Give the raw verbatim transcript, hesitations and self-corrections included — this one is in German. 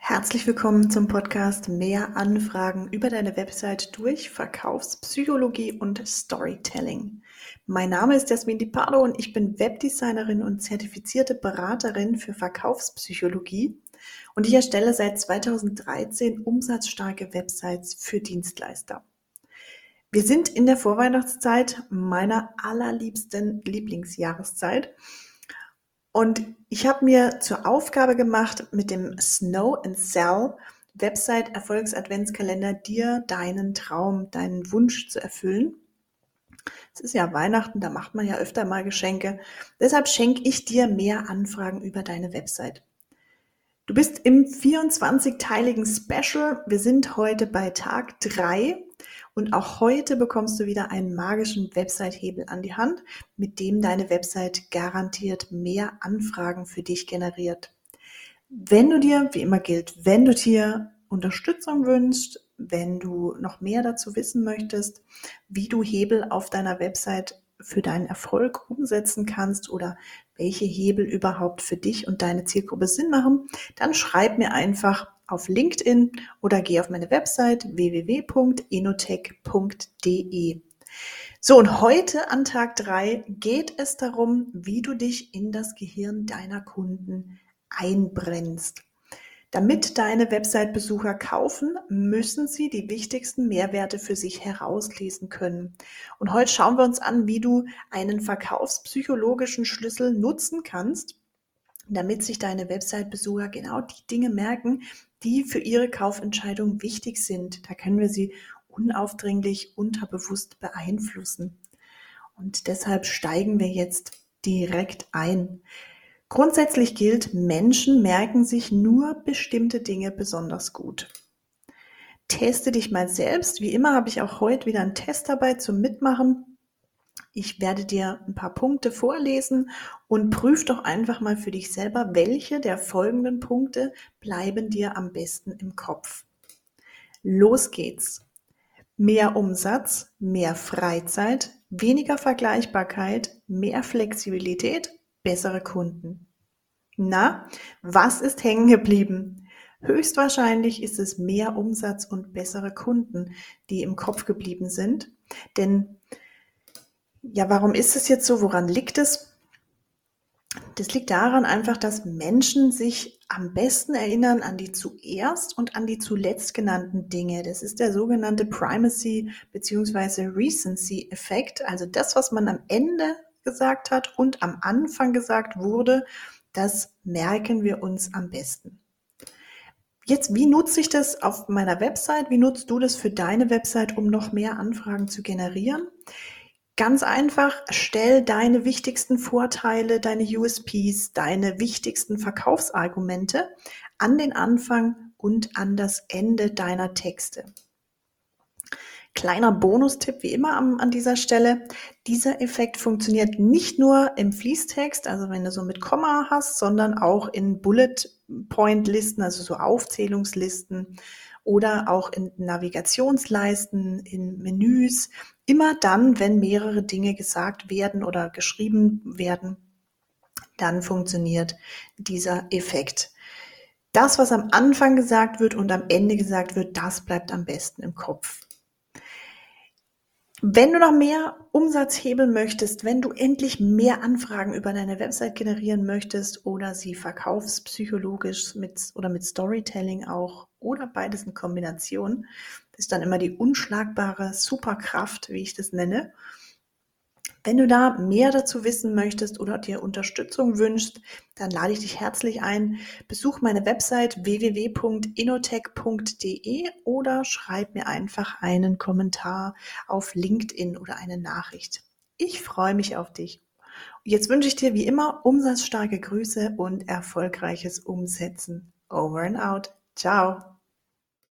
Herzlich willkommen zum Podcast Mehr Anfragen über deine Website durch Verkaufspsychologie und Storytelling. Mein Name ist Jasmin Di Pardo und ich bin Webdesignerin und zertifizierte Beraterin für Verkaufspsychologie und ich erstelle seit zweitausenddreizehn umsatzstarke Websites für Dienstleister. Wir sind in der Vorweihnachtszeit, meiner allerliebsten Lieblingsjahreszeit. Und ich habe mir zur Aufgabe gemacht, mit dem Snow and Sell Website Erfolgs-Adventskalender dir deinen Traum, deinen Wunsch zu erfüllen. Es ist ja Weihnachten, da macht man ja öfter mal Geschenke. Deshalb schenke ich dir mehr Anfragen über deine Website. Du bist im vierundzwanzigteiligen Special. Wir sind heute bei Tag drei. Und auch heute bekommst du wieder einen magischen Website-Hebel an die Hand, mit dem deine Website garantiert mehr Anfragen für dich generiert. Wenn du dir, wie immer gilt, wenn du dir Unterstützung wünschst, wenn du noch mehr dazu wissen möchtest, wie du Hebel auf deiner Website für deinen Erfolg umsetzen kannst oder welche Hebel überhaupt für dich und deine Zielgruppe Sinn machen, dann schreib mir einfach auf LinkedIn oder geh auf meine Website w w w punkt enotech punkt d e. So, und heute an Tag drei geht es darum, wie du dich in das Gehirn deiner Kunden einbrennst. Damit deine Website-Besucher kaufen, müssen sie die wichtigsten Mehrwerte für sich herauslesen können. Und heute schauen wir uns an, wie du einen verkaufspsychologischen Schlüssel nutzen kannst, damit sich deine Website-Besucher genau die Dinge merken, die für ihre Kaufentscheidung wichtig sind. Da können wir sie unaufdringlich, unterbewusst beeinflussen. Und deshalb steigen wir jetzt direkt ein. Grundsätzlich gilt, Menschen merken sich nur bestimmte Dinge besonders gut. Teste dich mal selbst. Wie immer habe ich auch heute wieder einen Test dabei zum Mitmachen. Ich werde dir ein paar Punkte vorlesen und prüf doch einfach mal für dich selber, welche der folgenden Punkte bleiben dir am besten im Kopf. Los geht's. Mehr Umsatz, mehr Freizeit, weniger Vergleichbarkeit, mehr Flexibilität, bessere Kunden. Na, was ist hängen geblieben? Höchstwahrscheinlich ist es mehr Umsatz und bessere Kunden, die im Kopf geblieben sind. Denn, ja, warum ist es jetzt so? Woran liegt es? Das liegt daran einfach, dass Menschen sich am besten erinnern an die zuerst und an die zuletzt genannten Dinge. Das ist der sogenannte Primacy bzw. Recency-Effekt. Also das, was man am Ende gesagt hat und am Anfang gesagt wurde, das merken wir uns am besten. Jetzt, wie nutze ich das auf meiner Website? Wie nutzt du das für deine Website, um noch mehr Anfragen zu generieren? Ganz einfach, stell deine wichtigsten Vorteile, deine U S Ps, deine wichtigsten Verkaufsargumente an den Anfang und an das Ende deiner Texte. Kleiner Bonustipp wie immer an, an dieser Stelle. Dieser Effekt funktioniert nicht nur im Fließtext, also wenn du so mit Komma hast, sondern auch in Bullet-Point-Listen, also so Aufzählungslisten oder auch in Navigationsleisten, in Menüs. Immer dann, wenn mehrere Dinge gesagt werden oder geschrieben werden, dann funktioniert dieser Effekt. Das, was am Anfang gesagt wird und am Ende gesagt wird, das bleibt am besten im Kopf. Wenn du noch mehr Umsatz hebeln möchtest, wenn du endlich mehr Anfragen über deine Website generieren möchtest oder sie verkaufspsychologisch mit oder mit Storytelling auch oder beides in Kombination, das ist dann immer die unschlagbare Superkraft, wie ich das nenne. Wenn du da mehr dazu wissen möchtest oder dir Unterstützung wünschst, dann lade ich dich herzlich ein. Besuch meine Website w w w punkt enotech punkt d e oder schreib mir einfach einen Kommentar auf LinkedIn oder eine Nachricht. Ich freue mich auf dich. Jetzt wünsche ich dir wie immer umsatzstarke Grüße und erfolgreiches Umsetzen. Over and out. Ciao.